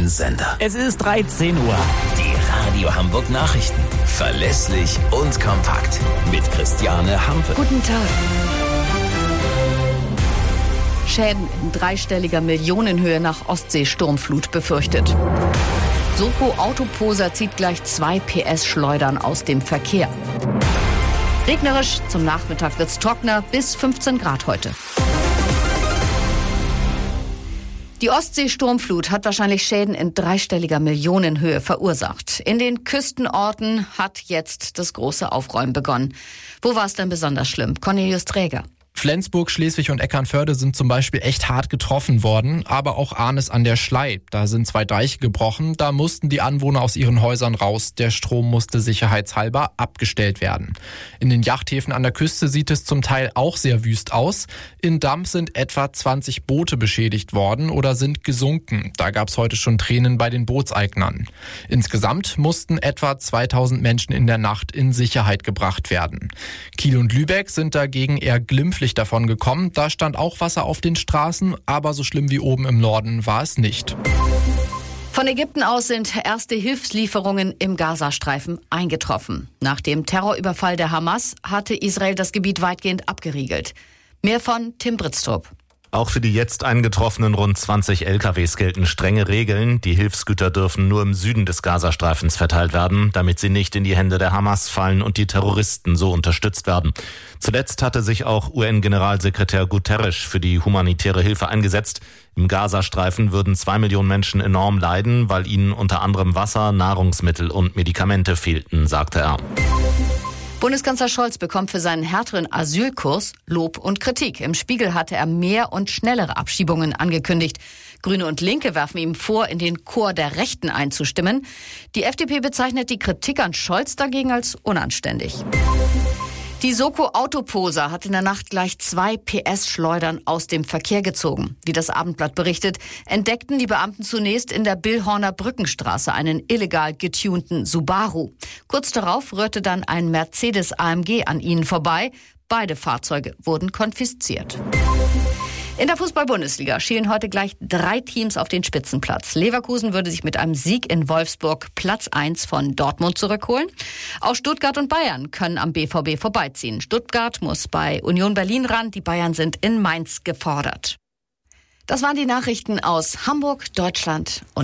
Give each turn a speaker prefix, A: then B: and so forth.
A: neuen Sender.
B: Es ist 13 Uhr.
A: Die Radio Hamburg Nachrichten. Verlässlich und kompakt. Mit Christiane Hampe.
C: Guten Tag. Schäden in dreistelliger Millionenhöhe nach Ostsee-Sturmflut befürchtet. Soko Autoposer zieht gleich 2 PS-Schleudern aus dem Verkehr. Regnerisch, zum Nachmittag wird's trockener, bis 15 Grad heute. Die Ostsee-Sturmflut hat wahrscheinlich Schäden in dreistelliger Millionenhöhe verursacht. In den Küstenorten hat jetzt das große Aufräumen begonnen. Wo war es denn besonders schlimm? Cornelius Träger.
D: Flensburg, Schleswig und Eckernförde sind zum Beispiel echt hart getroffen worden, aber auch Arnis an der Schlei. Da sind 2 Deiche gebrochen, da mussten die Anwohner aus ihren Häusern raus. Der Strom musste sicherheitshalber abgestellt werden. In den Yachthäfen an der Küste sieht es zum Teil auch sehr wüst aus. In Damm sind etwa 20 Boote beschädigt worden oder sind gesunken. Da gab es heute schon Tränen bei den Bootseignern. Insgesamt mussten etwa 2000 Menschen in der Nacht in Sicherheit gebracht werden. Kiel und Lübeck sind dagegen eher glimpflich davon gekommen. Da stand auch Wasser auf den Straßen, aber so schlimm wie oben im Norden war es nicht.
C: Von Ägypten aus sind erste Hilfslieferungen im Gazastreifen eingetroffen. Nach dem Terrorüberfall der Hamas hatte Israel das Gebiet weitgehend abgeriegelt. Mehr von Tim Britztrup.
E: Auch für die jetzt eingetroffenen rund 20 LKWs gelten strenge Regeln. Die Hilfsgüter dürfen nur im Süden des Gazastreifens verteilt werden, damit sie nicht in die Hände der Hamas fallen und die Terroristen so unterstützt werden. Zuletzt hatte sich auch UN-Generalsekretär Guterres für die humanitäre Hilfe eingesetzt. Im Gazastreifen würden 2 Millionen Menschen enorm leiden, weil ihnen unter anderem Wasser, Nahrungsmittel und Medikamente fehlten, sagte er.
C: Bundeskanzler Scholz bekommt für seinen härteren Asylkurs Lob und Kritik. Im Spiegel hatte er mehr und schnellere Abschiebungen angekündigt. Grüne und Linke werfen ihm vor, in den Chor der Rechten einzustimmen. Die FDP bezeichnet die Kritik an Scholz dagegen als unanständig. Die Soko Autoposer hat in der Nacht gleich 2 PS-Schleudern aus dem Verkehr gezogen. Wie das Abendblatt berichtet, entdeckten die Beamten zunächst in der Billhorner Brückenstraße einen illegal getunten Subaru. Kurz darauf rührte dann ein Mercedes AMG an ihnen vorbei. Beide Fahrzeuge wurden konfisziert. In der Fußball-Bundesliga schielen heute gleich 3 Teams auf den Spitzenplatz. Leverkusen würde sich mit einem Sieg in Wolfsburg Platz 1 von Dortmund zurückholen. Auch Stuttgart und Bayern können am BVB vorbeiziehen. Stuttgart muss bei Union Berlin ran, die Bayern sind in Mainz gefordert. Das waren die Nachrichten aus Hamburg, Deutschland und